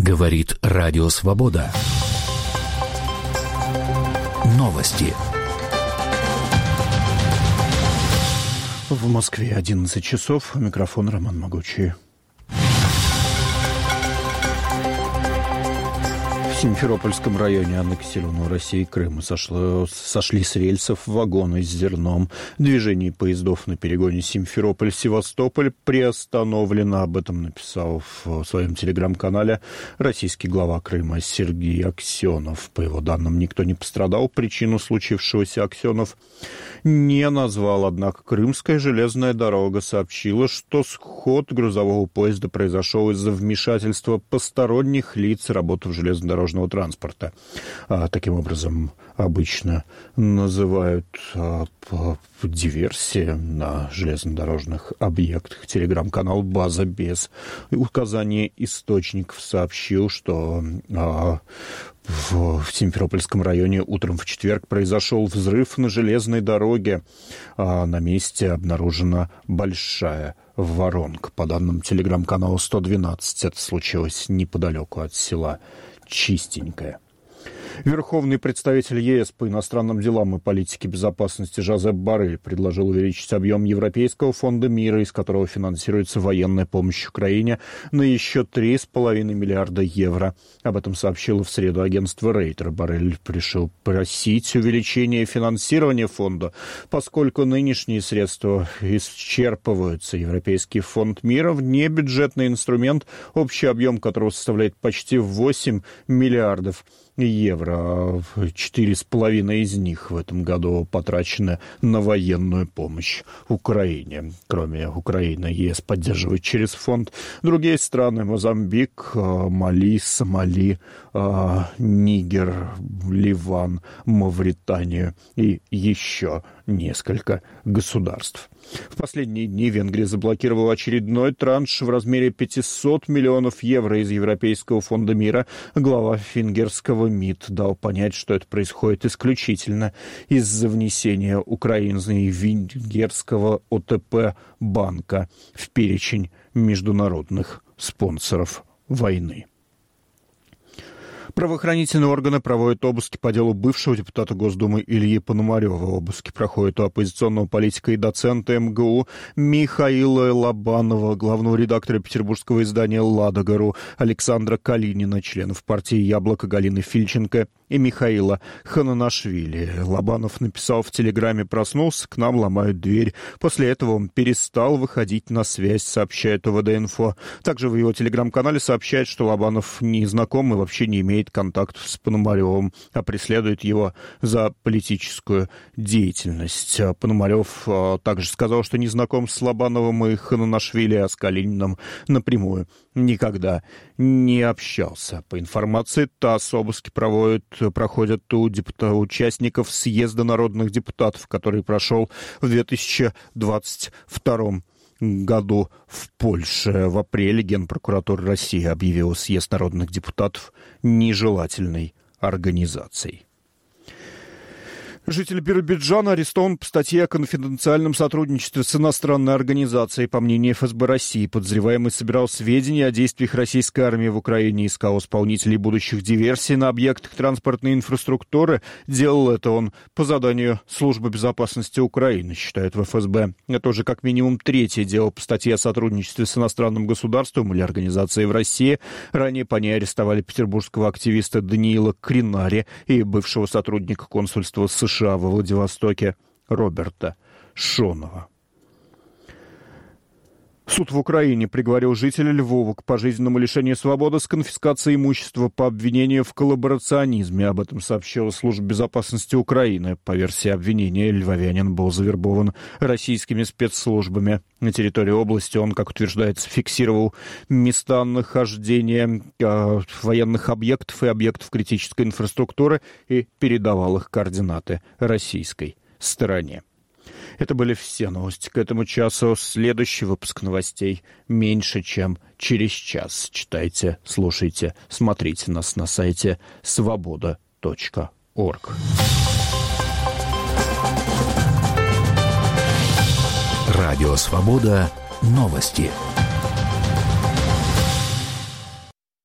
Говорит Радио Свобода. Новости. В Москве 11 часов. Микрофон Роман Могучий. В Симферопольском районе аннексированного Россией Крыма сошли с рельсов вагоны с зерном. Движение поездов на перегоне Симферополь-Севастополь приостановлено. Об этом написал в своем телеграм-канале российский глава Крыма Сергей Аксенов. По его данным, никто не пострадал. Причину случившегося Аксенов не назвал. Однако Крымская железная дорога сообщила, что сход грузового поезда произошел из-за вмешательства посторонних лиц, работав железнодорожного транспорта. Таким образом, обычно называют диверсии на железнодорожных объектах. Телеграм-канал «База без указания источников» сообщил, что в Симферопольском районе утром в четверг произошел взрыв на железной дороге. На месте обнаружена большая воронка. По данным телеграм-канала 112, это случилось неподалеку от села Чистенькое. Верховный представитель ЕС по иностранным делам и политике безопасности Жозеп Боррель предложил увеличить объем Европейского фонда мира, из которого финансируется военная помощь Украине, на еще 3,5 миллиарда евро. Об этом сообщило в среду агентство Рейтер. Боррель решил просить увеличения финансирования фонда, поскольку нынешние средства исчерпываются. Европейский фонд мира – внебюджетный инструмент, общий объем которого составляет почти 8 миллиардов евро. 4,5 из них в этом году потрачены на военную помощь Украине. Кроме Украины, ЕС поддерживает через фонд другие страны: Мозамбик, Мали, Сомали, Нигер, Ливан, Мавританию и еще несколько государств. В последние дни Венгрия заблокировала очередной транш в размере 500 миллионов евро из Европейского фонда мира. Глава венгерского МИД дал понять, что это происходит исключительно из-за внесения Украины и венгерского ОТП банка в перечень международных спонсоров войны. Правоохранительные органы проводят обыски по делу бывшего депутата Госдумы Ильи Пономарева. Обыски проходят у оппозиционного политика и доцента МГУ Михаила Лобанова, главного редактора петербургского издания «Ладога.ру» Александра Калинина, членов партии «Яблоко» Галины Фильченко и Михаила Хананашвили. Лобанов написал в телеграме: «Проснулся, к нам ломают дверь». После этого он перестал выходить на связь, сообщает ОВД-инфо. Также в его телеграм-канале сообщает, что Лобанов не знаком и вообще не имеет контактов с Пономаревым, а преследует его за политическую деятельность. Пономарев также сказал, что не знаком с Лобановым и Хананашвили, а с Калининым напрямую никогда не общался. По информации ТАСС, обыски проходят у участников съезда народных депутатов, который прошел в 2022 году в Польше. В апреле Генпрокуратура России объявила съезд народных депутатов нежелательной организацией. Житель Биробиджана арестован по статье о конфиденциальном сотрудничестве с иностранной организацией. По мнению ФСБ России, подозреваемый собирал сведения о действиях российской армии в Украине, искал исполнителей будущих диверсий на объектах транспортной инфраструктуры. Делал это он по заданию Службы безопасности Украины, считают в ФСБ. Это уже как минимум третье дело по статье о сотрудничестве с иностранным государством или организацией в России. Ранее по ней арестовали петербургского активиста Даниила Кринари и бывшего сотрудника консульства США во Владивостоке Роберта Шонова. Суд в Украине приговорил жителя Львова к пожизненному лишению свободы с конфискацией имущества по обвинению в коллаборационизме. Об этом сообщила Служба безопасности Украины. По версии обвинения, львовянин был завербован российскими спецслужбами. На территории области он, как утверждается, фиксировал места нахождения военных объектов и объектов критической инфраструктуры и передавал их координаты российской стороне. Это были все новости к этому часу. Следующий выпуск новостей меньше, чем через час. Читайте, слушайте, смотрите нас на сайте svoboda.org. Радио «Свобода». Новости.